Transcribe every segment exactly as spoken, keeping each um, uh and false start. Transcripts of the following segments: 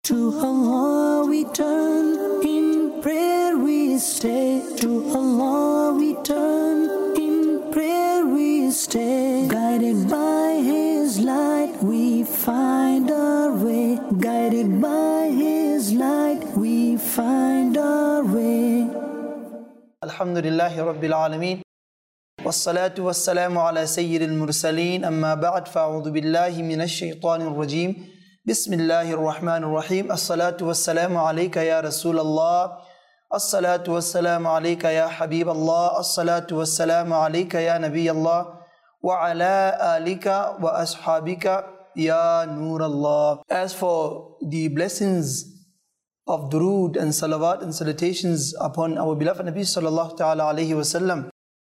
To Allah we turn, in prayer we stay. To Allah we turn, in prayer we stay. Guided by His light we find our way. Guided by His light we find our way. Alhamdulillahi Rabbil Alameen. Wassalatu wassalamu ala Sayyidil Mursaleen. Amma ba'd, fa'udhu billahi minash shaitanir rajeem. Bismillahir Rahmanir Rahim. As-salatu wassalamu alayka ya Rasulallah. As-salatu wassalamu alayka ya Habiballah. As-salatu wassalamu alayka ya Nabiyallah. Wa ala alika wa ashabika ya Nurallah. As for the blessings of durood and salawat and salutations upon our beloved Nabi sallallahu ta'ala alayhi wa sallam,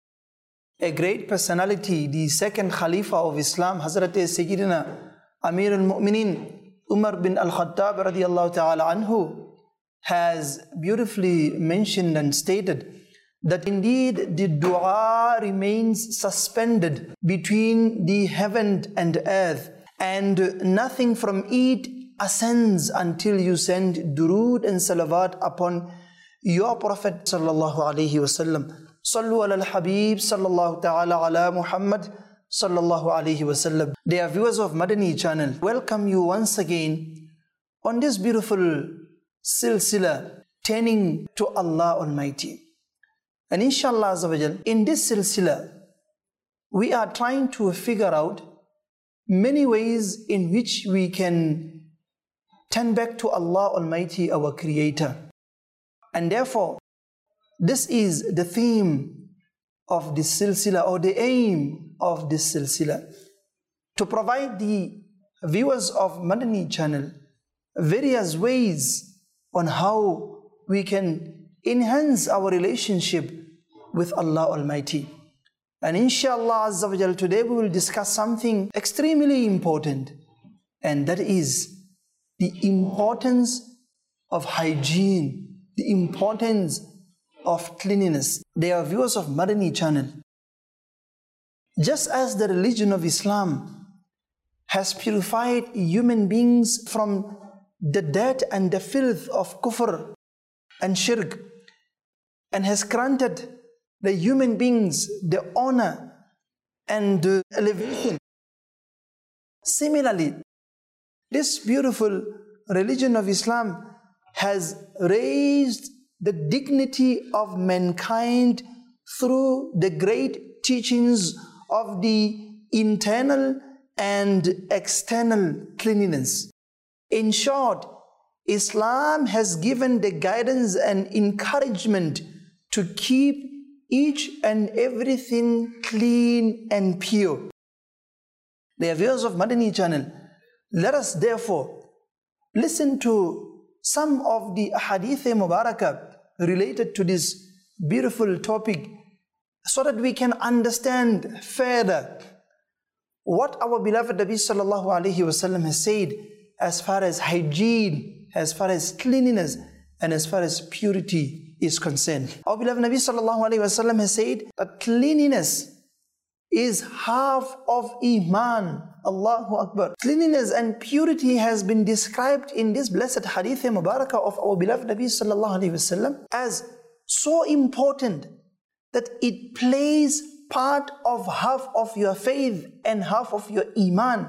a great personality, the second Khalifa of Islam, Hazrat Sayyidina Amir al-Mu'mineen Umar bin al-Khattab radiyallahu ta'ala anhu, has beautifully mentioned and stated that indeed the dua remains suspended between the heaven and earth, and nothing from it ascends until you send durood and salawat upon your Prophet sallallahu alayhi wa sallam. Sallu ala al-Habib sallallahu ta'ala ala Muhammad sallallahu alayhi wa sallam. Dear viewers of Madani channel, welcome you once again on this beautiful silsila, turning to Allah Almighty. And inshallah azawajal, in this silsila, we are trying to figure out many ways in which we can turn back to Allah Almighty, our Creator. And therefore, this is the theme of this silsila, or the aim of this silsila, to provide the viewers of Madani channel various ways on how we can enhance our relationship with Allah Almighty. And inshallah azza wa jal, today we will discuss something extremely important, and that is the importance of hygiene, the importance of cleanliness. They are viewers of Madani channel. Just as the religion of Islam has purified human beings from the dirt and the filth of kufr and shirk, and has granted the human beings the honor and elevation, similarly, this beautiful religion of Islam has raised the dignity of mankind through the great teachings of the internal and external cleanliness. In short, Islam has given the guidance and encouragement to keep each and everything clean and pure. Dear viewers of Madani channel, let us therefore listen to some of the ahadith mubarakah related to this beautiful topic, so that we can understand further what our beloved Nabi sallallahu alayhi wa sallam has said as far as hygiene, as far as cleanliness, and as far as purity is concerned. Our beloved Nabi sallallahu alayhi wa sallam has said that cleanliness is half of Iman. Allahu Akbar. Cleanliness and purity has been described in this blessed hadith mubarakah of our beloved Nabi sallallahu alayhi wa sallam as so important that it plays part of half of your faith and half of your Iman.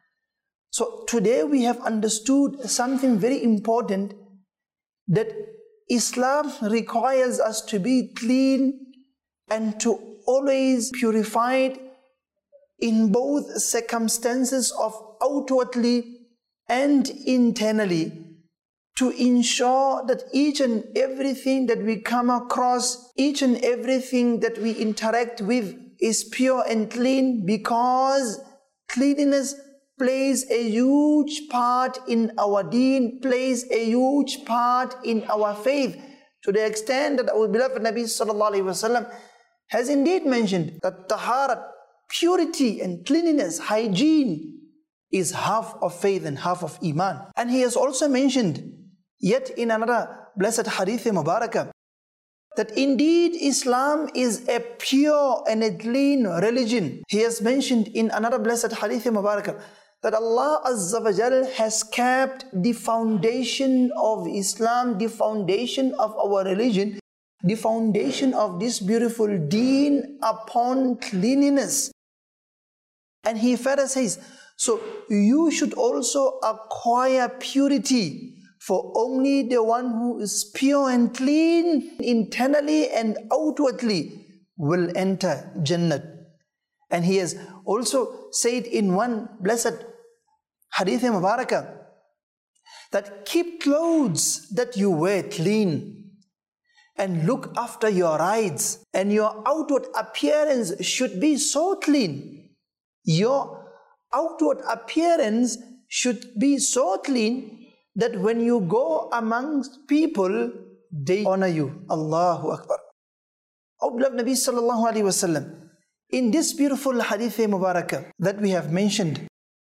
So today we have understood something very important, that Islam requires us to be clean and to always purified in both circumstances of outwardly and internally, to ensure that each and everything that we come across, each and everything that we interact with is pure and clean, because cleanliness plays a huge part in our deen, plays a huge part in our faith, to the extent that our beloved Nabi sallallahu alaihi wasallam has indeed mentioned that taharat, purity and cleanliness, hygiene, is half of faith and half of Iman. And he has also mentioned yet in another blessed hadith mubarakah that indeed Islam is a pure and a clean religion. He has mentioned in another blessed hadith mubarakah that Allah Azza wa Jal has kept the foundation of Islam, the foundation of our religion, the foundation of this beautiful deen upon cleanliness. And He further says, so you should also acquire purity, for only the one who is pure and clean internally and outwardly will enter Jannah. And He has also said in one blessed Hadith Mubarakah that keep clothes that you wear clean and look after your rides, and your outward appearance should be so clean. Your outward appearance should be so clean that when you go amongst people, they honor you. Allahu Akbar. O beloved Nabi Sallallahu Alaihi Wasallam, in this beautiful Hadith Mubarakah that we have mentioned,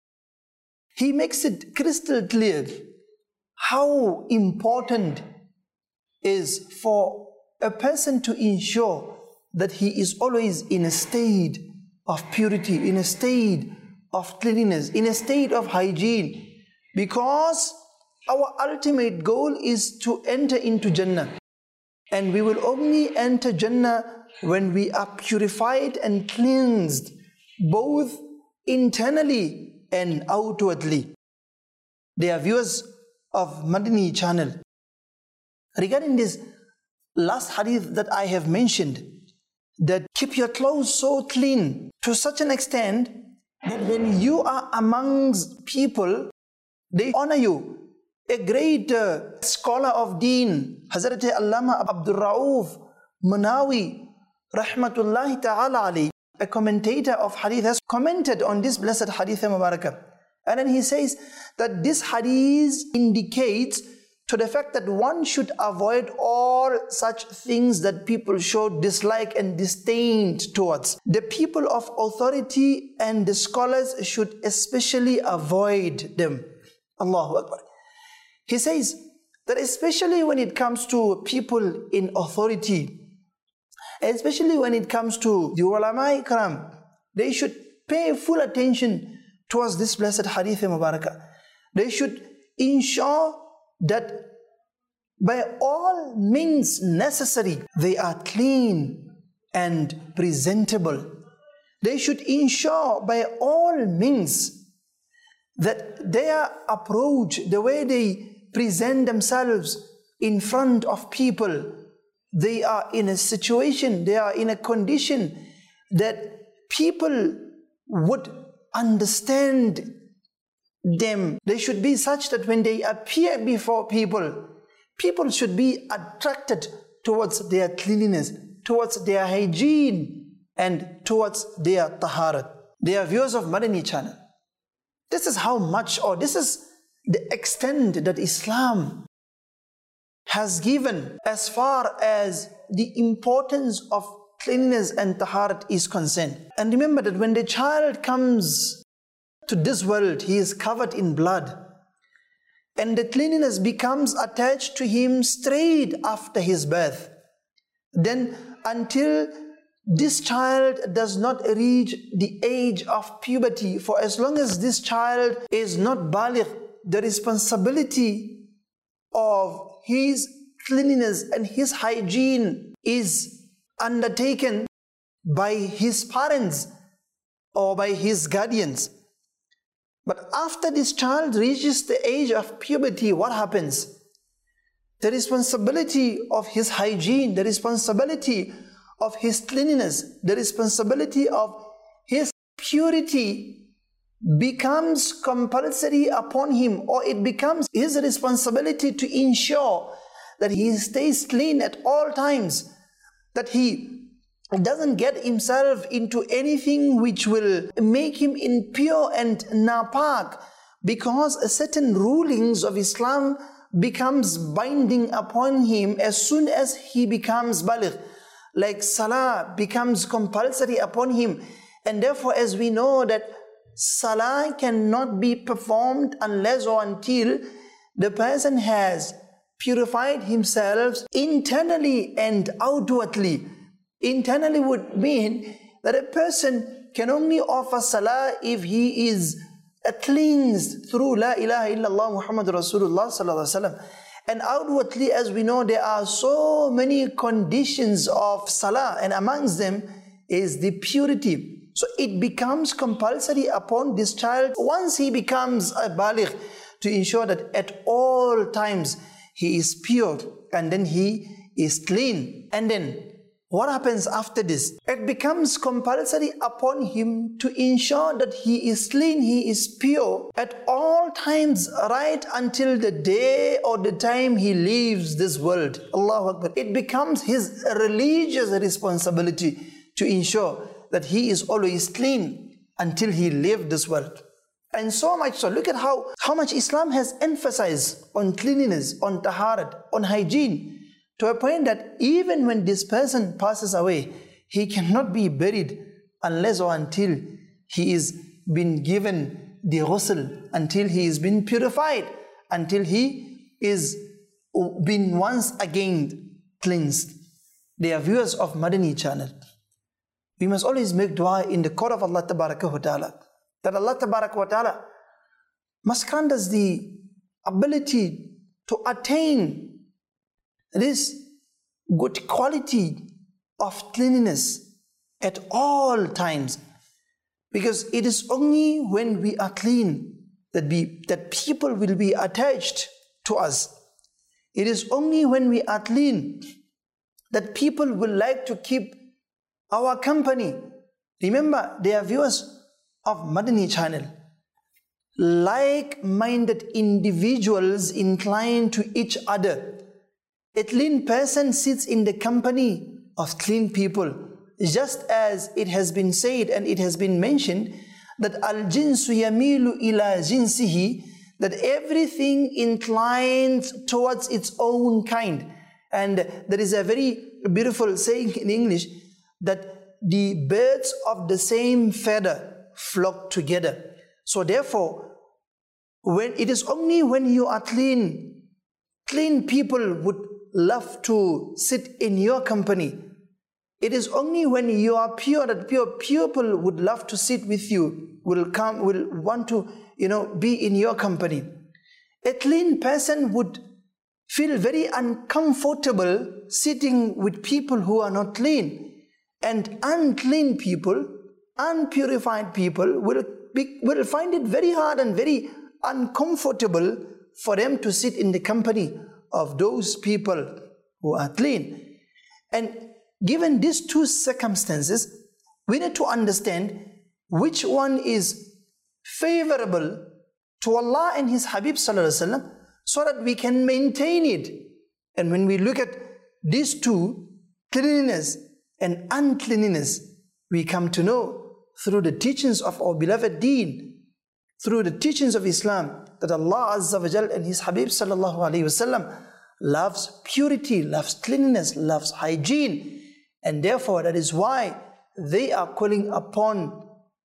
he makes it crystal clear how important is for a person to ensure that he is always in a state of purity, in a state of cleanliness, in a state of hygiene, because our ultimate goal is to enter into Jannah, and we will only enter Jannah when we are purified and cleansed, both internally and outwardly. Dear viewers of Madani channel, regarding this last hadith that I have mentioned, that keep your clothes so clean to such an extent that when you are amongst people, they honor you. A great uh, scholar of deen, Hazrat Allama Abdul Rauf Munawi, Rahmatullahi Ta'ala alayhi, a commentator of hadith, has commented on this blessed hadith Mubarakah. And then he says that this hadith indicates to the fact that one should avoid all such things that people show dislike and disdain towards. The people of authority and the scholars should especially avoid them. Allahu Akbar. He says that especially when it comes to people in authority, especially when it comes to the ulama ikram, they should pay full attention towards this blessed hadith Mubarakah. They should ensure that by all means necessary, they are clean and presentable. They should ensure by all means that their approach, the way they present themselves in front of people, they are in a situation, they are in a condition that people would understand them. They should be such that when they appear before people, people should be attracted towards their cleanliness, towards their hygiene, and towards their taharat. They are viewers of Madani channel. This is how much, or this is the extent that Islam has given as far as the importance of cleanliness and taharat is concerned. And remember that when the child comes to this world, he is covered in blood, and the cleanliness becomes attached to him straight after his birth. Then until this child does not reach the age of puberty, for as long as this child is not baligh, the responsibility of his cleanliness and his hygiene is undertaken by his parents or by his guardians. But after this child reaches the age of puberty, what happens? The responsibility of his hygiene, the responsibility of his cleanliness, the responsibility of his purity becomes compulsory upon him, or it becomes his responsibility to ensure that he stays clean at all times, that he doesn't get himself into anything which will make him impure and napak, because certain rulings of Islam becomes binding upon him as soon as he becomes baligh. Like salah becomes compulsory upon him, and therefore as we know that salah cannot be performed unless or until the person has purified himself internally and outwardly. Internally would mean that a person can only offer salah if he is cleansed through La ilaha illallah Muhammad Rasulullah sallallahu alaihi wasallam. And outwardly, as we know, there are so many conditions of salah, and amongst them is the purity. So it becomes compulsory upon this child, once he becomes a baligh, to ensure that at all times he is pure and then he is clean. And then what happens after this? It becomes compulsory upon him to ensure that he is clean, he is pure at all times, right until the day or the time he leaves this world. Allahu Akbar. It becomes his religious responsibility to ensure that he is always clean until he leaves this world. And so much so, look at how, how much Islam has emphasized on cleanliness, on taharat, on hygiene, to a point that even when this person passes away, he cannot be buried unless or until he is been given the ghusl, until he is been purified, until he is been once again cleansed. They are viewers of Madani channel. We must always make dua in the court of Allah Tabaraka wa Ta'ala, that Allah Tabaraka wa Ta'ala must grant us the ability to attain this good quality of cleanliness at all times. Because it is only when we are clean that, we, that people will be attached to us. It is only when we are clean that people will like to keep our company. Remember, they are viewers of Madani channel. Like-minded individuals inclined to each other. A clean person sits in the company of clean people, just as it has been said and it has been mentioned that al-jinsu yamilu ila jinsihi, that everything inclines towards its own kind. And there is a very beautiful saying in English that the birds of the same feather flock together. So therefore, when it is only when you are clean, clean people would love to sit in your company. It is only when you are pure that pure people would love to sit with you, will come, will want to, you know, be in your company. A clean person would feel very uncomfortable sitting with people who are not clean. And unclean people, unpurified people will, be, will find it very hard and very uncomfortable for them to sit in the company of those people who are clean. And given these two circumstances, we need to understand which one is favorable to Allah and His Habib Sallallahu Alaihi Wasallam, so that we can maintain it. And when we look at these two, cleanliness and uncleanliness, we come to know through the teachings of our beloved Deen, through the teachings of Islam, that Allah Azza wa Jal and His Habib Sallallahu Alaihi Wasallam loves purity, loves cleanliness, loves hygiene. And therefore, that is why they are calling upon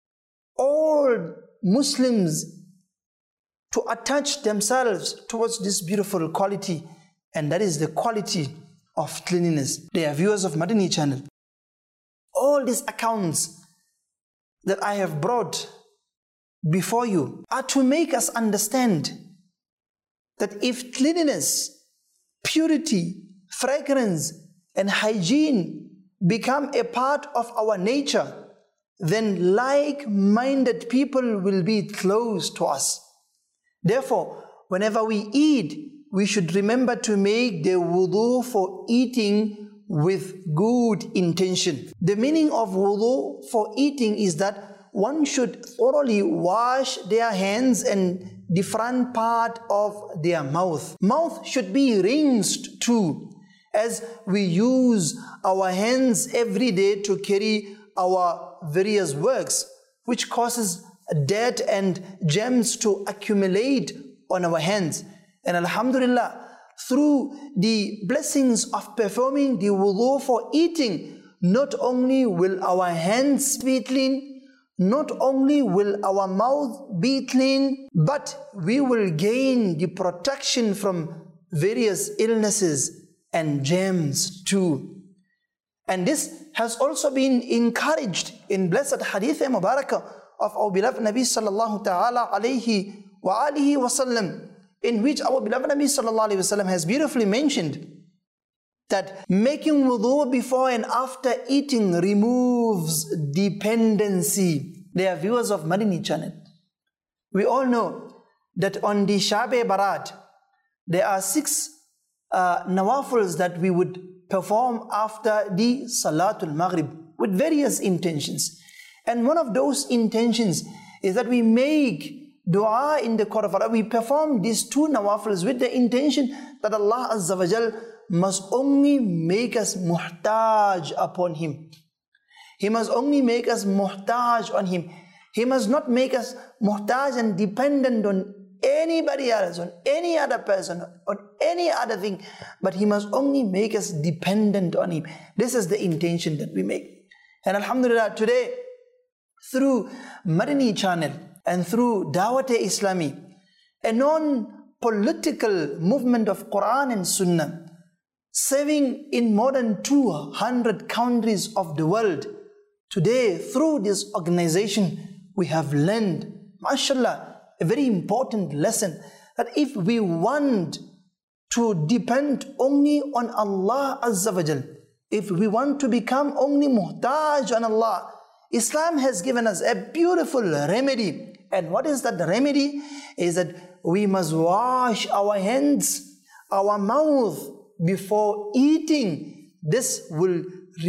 all Muslims to attach themselves towards this beautiful quality, and that is the quality of cleanliness. They are viewers of Madani channel. All these accounts that I have brought before you are to make us understand that if cleanliness, purity, fragrance, and hygiene become a part of our nature, then like-minded people will be close to us. Therefore, whenever we eat, we should remember to make the wudu for eating with good intention. The meaning of wudu for eating is that one should thoroughly wash their hands and the front part of their mouth. Mouth should be rinsed too, as we use our hands every day to carry our various works, which causes dirt and germs to accumulate on our hands. And alhamdulillah, through the blessings of performing the wudu for eating, not only will our hands be clean, not only will our mouth be clean, but we will gain the protection from various illnesses and germs too. And this has also been encouraged in blessed hadith Mubarakah of our beloved Nabi sallallahu ta'ala alayhi wa alihi wasallam, in which our beloved Nabi sallallahu alayhi wasallam has beautifully mentioned that making wudu before and after eating removes dependency. They are viewers of Madani channel. We all know that on the Shabe Barat, there are six uh, nawafils that we would perform after the Salatul Maghrib with various intentions. And one of those intentions is that we make dua in the court of Allah. We perform these two nawafils with the intention that Allah Azza wa Jal must only make us muhtaj upon Him. He must only make us muhtaj on Him. He must not make us muhtaj and dependent on anybody else, on any other person, on any other thing, but He must only make us dependent on Him. This is the intention that we make. And alhamdulillah, today, through Madani channel and through Dawat-e-Islami, a non-political movement of Quran and Sunnah, serving in more than two hundred countries of the world, today, through this organization, we have learned, mashallah, a very important lesson, that if we want to depend only on Allah Azza wa Jal, if we want to become only muhtaj on Allah, Islam has given us a beautiful remedy. And what is that remedy? Is that we must wash our hands, our mouth before eating. This will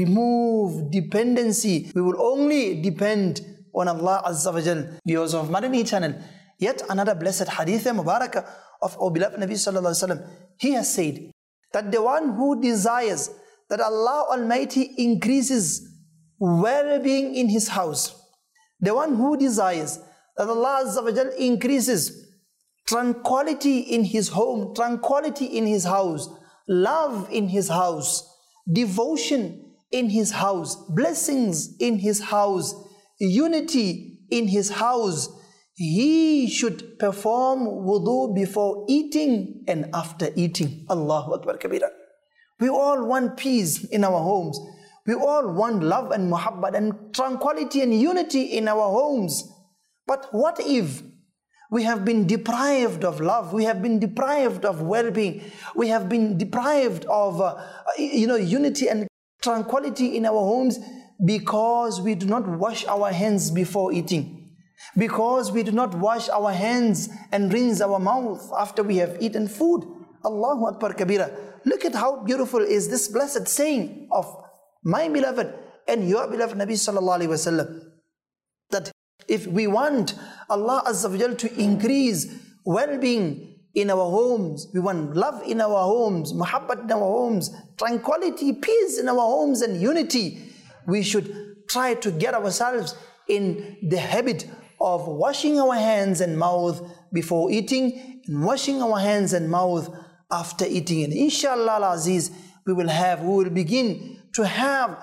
remove dependency. We will only depend on Allah Azza wa Jal. Viewers of Madani channel, yet another blessed hadith Mubarakah of our beloved Nabi sallallahu alaihi wasallam. He has said that the one who desires that Allah Almighty increases well-being in his house, the one who desires that Allah Azza wa Jal increases tranquility in his home, tranquility in his house, love in his house, devotion in his house, blessings in his house, unity in his house, he should perform wudu before eating and after eating. Allahu Akbar Kabira. We all want peace in our homes. We all want love and muhabbat and tranquility and unity in our homes. But what if we have been deprived of love? We have been deprived of well-being. We have been deprived of uh, you know, unity and tranquility in our homes because we do not wash our hands before eating, because we do not wash our hands and rinse our mouth after we have eaten food. Allahu Akbar Kabira. Look at how beautiful is this blessed saying of my beloved and your beloved Nabi sallallahu alaihi wasallam, that if we want Allah Azza wa Jal to increase well-being in our homes, we want love in our homes, muhabbat in our homes, tranquility, peace in our homes and unity, we should try to get ourselves in the habit of washing our hands and mouth before eating and washing our hands and mouth after eating. And inshallah al-Aziz, we will have, we will begin to have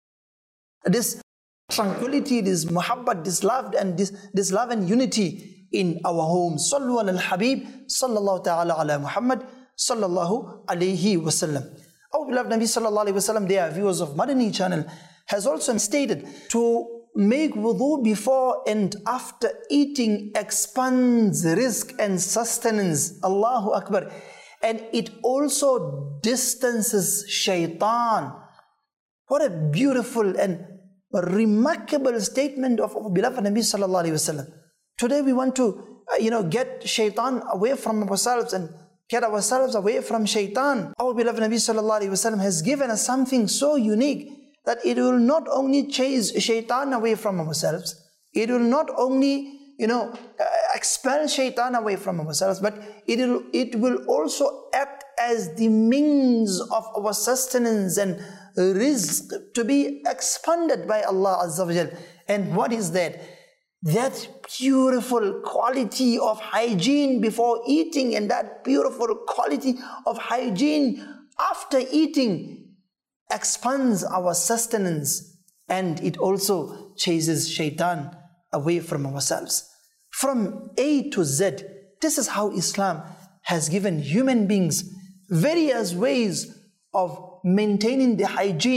this tranquility, this muhabbat, this love and this, this love and unity in our homes. Sallu ala al-Habib, sallallahu ta'ala ala Muhammad, sallallahu alayhi wasallam. Our beloved Nabi sallallahu alayhi wasallam, they are viewers of Madani channel, has also stated to make wudu before and after eating expands rizq and sustenance. Allahu Akbar. And it also distances shaitan. What a beautiful and remarkable statement of our beloved Nabi sallallahu alayhi wasallam. Today we want to, uh, you know, get shaitan away from ourselves and get ourselves away from shaitan. Our beloved Nabi sallallahu alayhi wasallam has given us something so unique that it will not only chase shaitan away from ourselves, it will not only, you know, uh, expel shaitan away from ourselves, but it will, it will also act as the means of our sustenance and rizq to be expanded by Allah Azza wa Jal. And what is that? That beautiful quality of hygiene before eating and that beautiful quality of hygiene after eating expands our sustenance, and it also chases shaitan away from ourselves. From A to Z, this is how Islam has given human beings various ways of maintaining the hygiene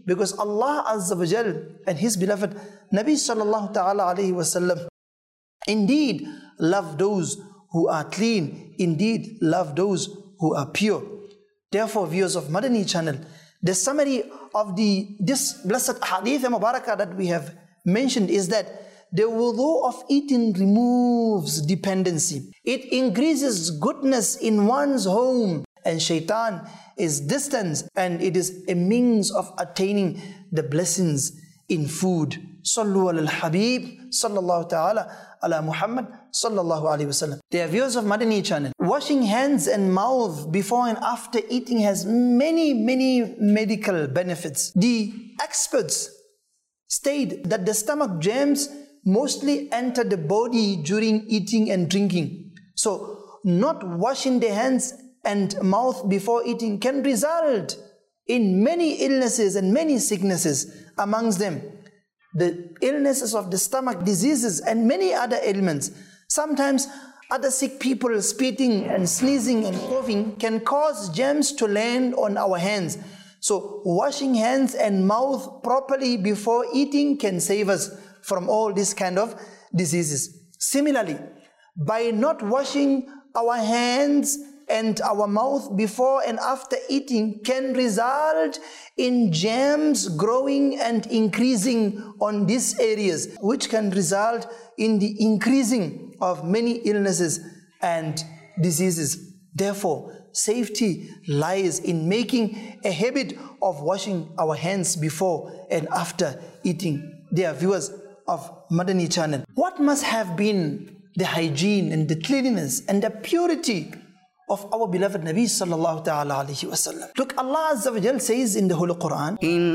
Because Allah Azza wa Jal and His beloved Nabi Sallallahu Ta'ala Alaihi Wasallam indeed love those who are clean, indeed love those who are pure. Therefore, viewers of Madani channel, the summary of the this blessed hadith Mubarakah that we have mentioned is that the wudu of eating removes dependency. It increases goodness in one's home, and shaitan is distant, and it is a means of attaining the blessings in food. Sallu ala al-Habib, sallallahu ta'ala ala Muhammad, sallallahu alayhi wasallam. They are viewers of Madani channel. Washing hands and mouth before and after eating has many, many medical benefits. The experts state that the stomach germs mostly enter the body during eating and drinking. So, not washing the hands and mouth before eating can result in many illnesses and many sicknesses, amongst them the illnesses of the stomach, diseases, and many other ailments. Sometimes other sick people spitting and sneezing and coughing can cause germs to land on our hands. So washing hands and mouth properly before eating can save us from all these kind of diseases. Similarly, by not washing our hands and our mouth before and after eating can result in germs growing and increasing on these areas, which can result in the increasing of many illnesses and diseases. Therefore, safety lies in making a habit of washing our hands before and after eating. Dear viewers of Madani channel, what must have been the hygiene and the cleanliness and the purity of our beloved Nabi Sallallahu Ta'ala Alaihi Wasallam? Look, Allah Azza wa Jal says in the Holy Quran,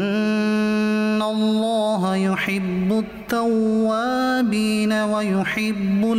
Inna Allah yuhibbu at-tawwabin wa yuhibbu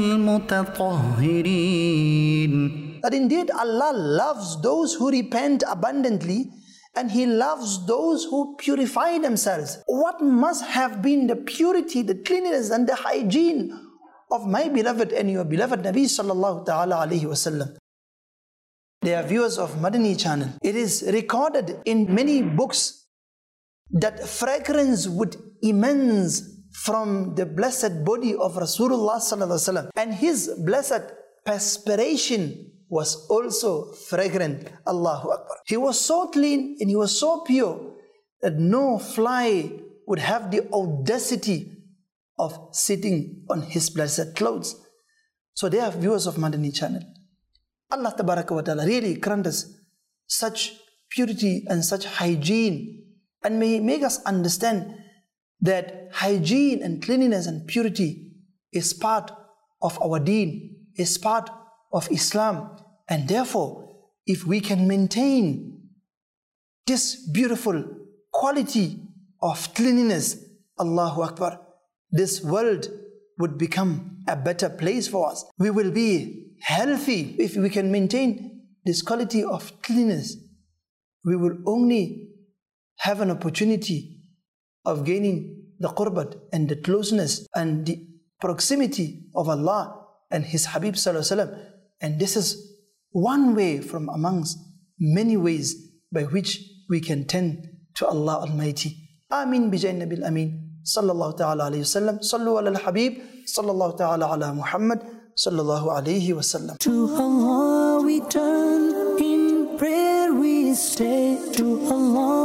al-mutatahhirin. That indeed Allah loves those who repent abundantly, and He loves those who purify themselves. What must have been the purity, the cleanliness and the hygiene of my beloved and your beloved Nabi Sallallahu Ta'ala Alaihi Wasallam? They are viewers of Madani channel. It is recorded in many books that fragrance would emanates from the blessed body of Rasulullah Sallallahu Alaihi Wasallam, and his blessed perspiration was also fragrant. Allahu Akbar. He was so clean and he was so pure that no fly would have the audacity of sitting on his blessed clothes. So they are viewers of Madani channel. Allah Tabaraka wa Ta'ala really grant us such purity and such hygiene, and may He make us understand that hygiene and cleanliness and purity is part of our deen, is part of Islam. And therefore, if we can maintain this beautiful quality of cleanliness, Allahu Akbar, this world would become a better place for us. We will be healthy if we can maintain this quality of cleanliness. We will only have an opportunity of gaining the qurbat and the closeness and the proximity of Allah and His Habib Sallallahu Alaihi Wasallam. And this is one way from amongst many ways by which we can tend to Allah Almighty. Ameen bijay Nabil Ameen. Sallallahu ta'ala alayhi wa sallam. Sallu ala al-Habib. Sallallahu ta'ala ala Muhammad. Sallallahu alayhi wa sallam. To Allah we turn, in prayer we stay. To Allah